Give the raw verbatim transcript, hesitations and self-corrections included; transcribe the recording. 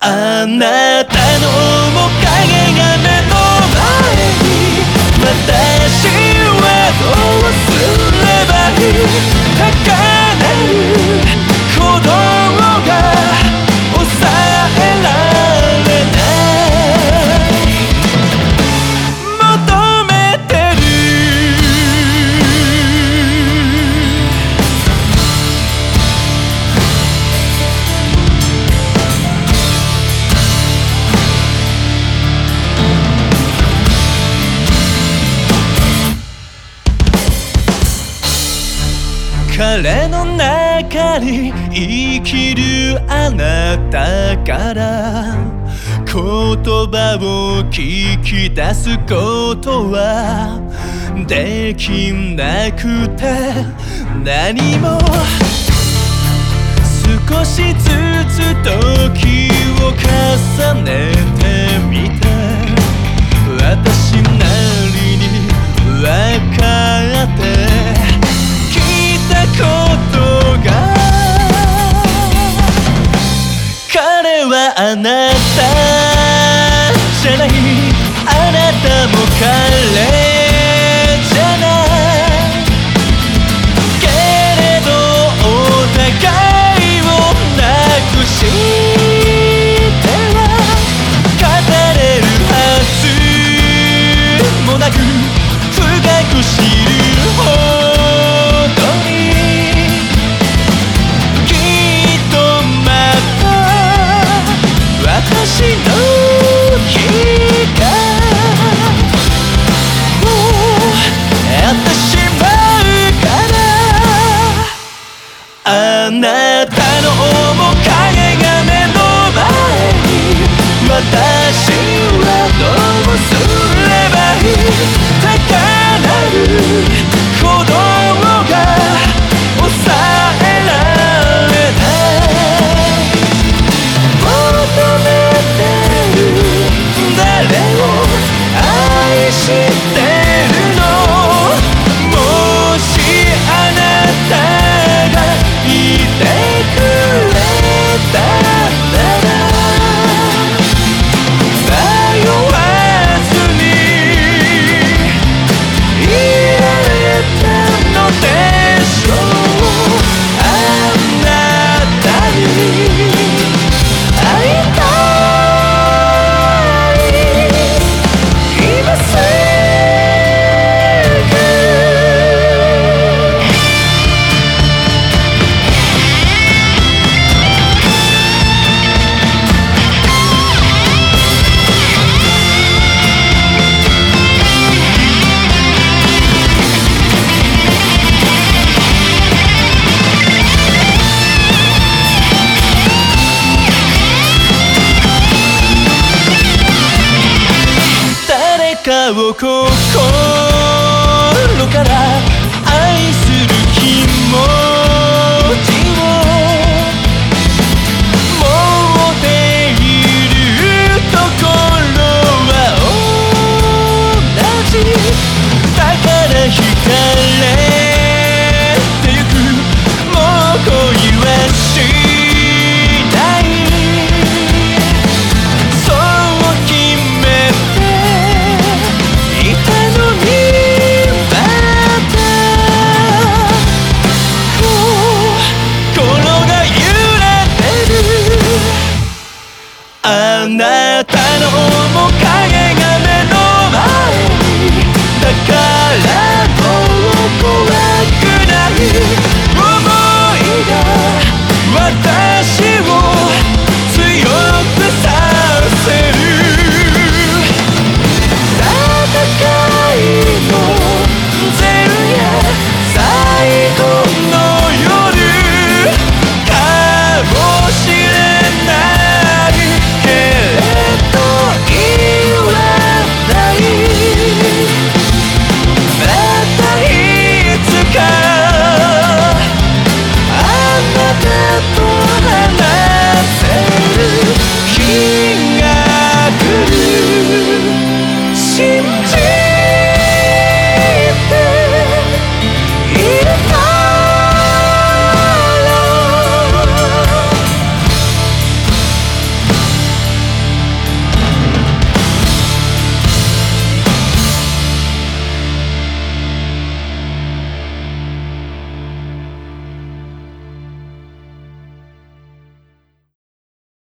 あなたの面影が目の前に、私はどうすればいい。高鳴る鼓動が抑えられない求めてる。彼の中に生きるあなたから言葉を聞き出すことはできなくて、何も少しずつ時を重ねてみて、私なりに分かってことが、彼はあなたじゃない、あなたも彼じゃない。けれどお互いをなくしては語れるはずもなく、深く知るほどに私の日がもうやってしまうから、あなたの面影が目の前に、私はどうすればいい。高鳴る鼓動が抑えられない求め誰を愛してるの。もしあなたがいてくれたなら、迷わずにいられたのでしょう。あなたに会いたい。を心から愛する気持ちを持っているところは同じだから惹かれてゆく。もう恋はしないそう決めていたのに、また心が揺れてる。あなた